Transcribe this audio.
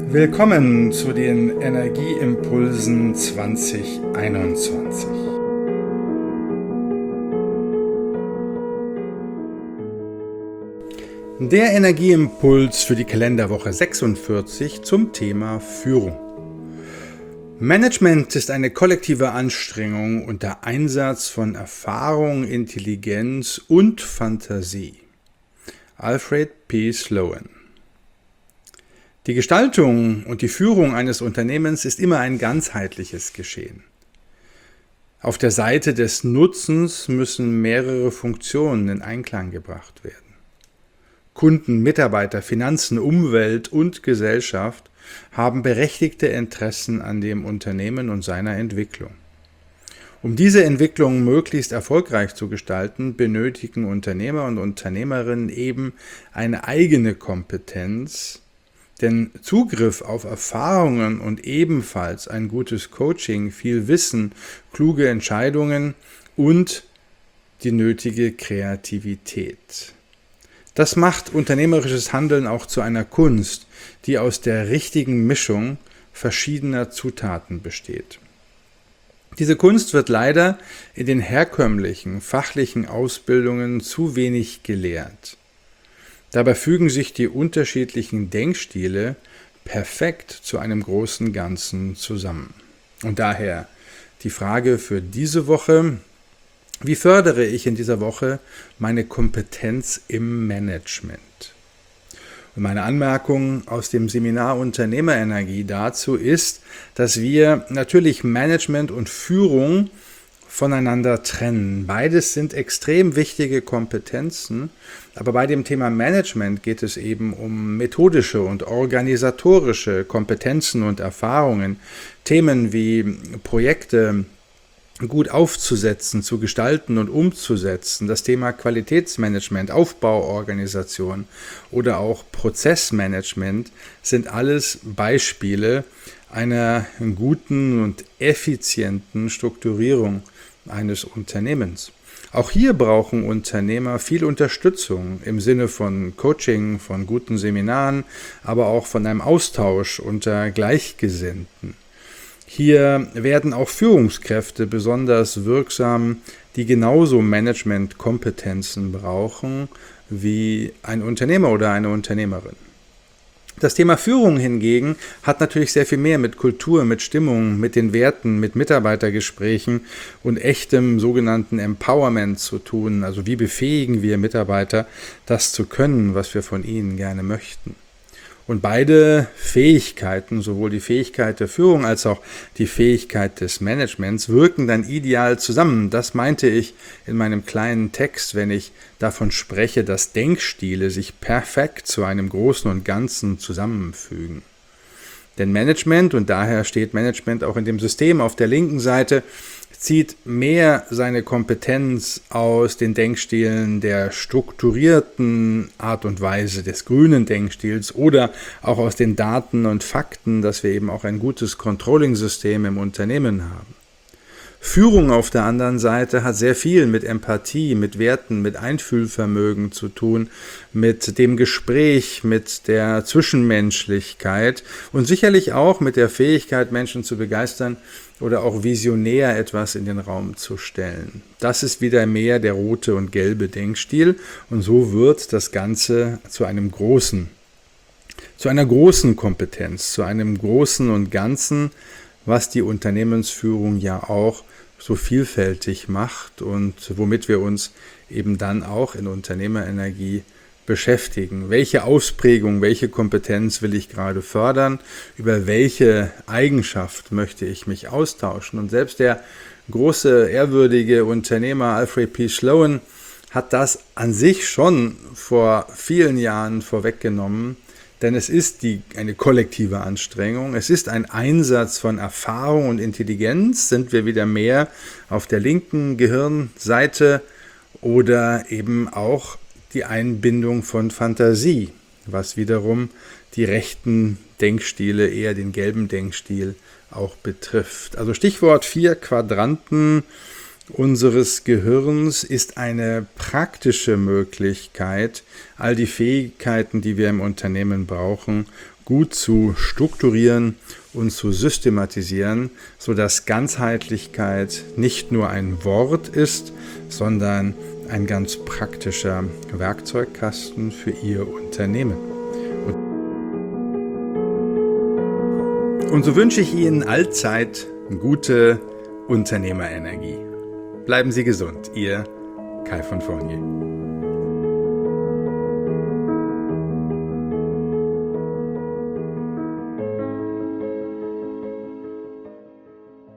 Willkommen zu den Energieimpulsen 2021. Der Energieimpuls für die Kalenderwoche 46 zum Thema Führung. Management ist eine kollektive Anstrengung unter Einsatz von Erfahrung, Intelligenz und Fantasie. Alfred P. Sloan. Die Gestaltung und die Führung eines Unternehmens ist immer ein ganzheitliches Geschehen. Auf der Seite des Nutzens müssen mehrere Funktionen in Einklang gebracht werden. Kunden, Mitarbeiter, Finanzen, Umwelt und Gesellschaft haben berechtigte Interessen an dem Unternehmen und seiner Entwicklung. Um diese Entwicklung möglichst erfolgreich zu gestalten, benötigen Unternehmer und Unternehmerinnen eben eine eigene Kompetenz, denn Zugriff auf Erfahrungen und ebenfalls ein gutes Coaching, viel Wissen, kluge Entscheidungen und die nötige Kreativität. Das macht unternehmerisches Handeln auch zu einer Kunst, die aus der richtigen Mischung verschiedener Zutaten besteht. Diese Kunst wird leider in den herkömmlichen, fachlichen Ausbildungen zu wenig gelehrt. Dabei fügen sich die unterschiedlichen Denkstile perfekt zu einem großen Ganzen zusammen. Und daher die Frage für diese Woche: Wie fördere ich in dieser Woche meine Kompetenz im Management? Und meine Anmerkung aus dem Seminar Unternehmerenergie dazu ist, dass wir natürlich Management und Führung voneinander trennen. Beides sind extrem wichtige Kompetenzen, aber bei dem Thema Management geht es eben um methodische und organisatorische Kompetenzen und Erfahrungen. Themen wie Projekte gut aufzusetzen, zu gestalten und umzusetzen. Das Thema Qualitätsmanagement, Aufbauorganisation oder auch Prozessmanagement sind alles Beispiele einer guten und effizienten Strukturierung eines Unternehmens. Auch hier brauchen Unternehmer viel Unterstützung im Sinne von Coaching, von guten Seminaren, aber auch von einem Austausch unter Gleichgesinnten. Hier werden auch Führungskräfte besonders wirksam, die genauso Managementkompetenzen brauchen wie ein Unternehmer oder eine Unternehmerin. Das Thema Führung hingegen hat natürlich sehr viel mehr mit Kultur, mit Stimmung, mit den Werten, mit Mitarbeitergesprächen und echtem sogenannten Empowerment zu tun. Also wie befähigen wir Mitarbeiter, das zu können, was wir von ihnen gerne möchten. Und beide Fähigkeiten, sowohl die Fähigkeit der Führung als auch die Fähigkeit des Managements, wirken dann ideal zusammen. Das meinte ich in meinem kleinen Text, wenn ich davon spreche, dass Denkstile sich perfekt zu einem Großen und Ganzen zusammenfügen. Denn Management, und daher steht Management auch in dem System auf der linken Seite, zieht mehr seine Kompetenz aus den Denkstilen der strukturierten Art und Weise des grünen Denkstils oder auch aus den Daten und Fakten, dass wir eben auch ein gutes Controlling-System im Unternehmen haben. Führung auf der anderen Seite hat sehr viel mit Empathie, mit Werten, mit Einfühlvermögen zu tun, mit dem Gespräch, mit der Zwischenmenschlichkeit und sicherlich auch mit der Fähigkeit, Menschen zu begeistern oder auch visionär etwas in den Raum zu stellen. Das ist wieder mehr der rote und gelbe Denkstil und so wird das Ganze zu einer großen Kompetenz, zu einem Großen und Ganzen, was die Unternehmensführung ja auch so vielfältig macht und womit wir uns eben dann auch in Unternehmerenergie beschäftigen. Welche Ausprägung, welche Kompetenz will ich gerade fördern? Über welche Eigenschaft möchte ich mich austauschen? Und selbst der große, ehrwürdige Unternehmer Alfred P. Sloan hat das an sich schon vor vielen Jahren vorweggenommen, denn es ist eine kollektive Anstrengung, es ist ein Einsatz von Erfahrung und Intelligenz, sind wir wieder mehr auf der linken Gehirnseite oder eben auch die Einbindung von Fantasie, was wiederum die rechten Denkstile, eher den gelben Denkstil auch betrifft. Also Stichwort 4 Quadranten unseres Gehirns ist eine praktische Möglichkeit, all die Fähigkeiten, die wir im Unternehmen brauchen, gut zu strukturieren und zu systematisieren, sodass Ganzheitlichkeit nicht nur ein Wort ist, sondern ein ganz praktischer Werkzeugkasten für Ihr Unternehmen. Und so wünsche ich Ihnen allzeit gute Unternehmerenergie. Bleiben Sie gesund, Ihr Kai von Fournier.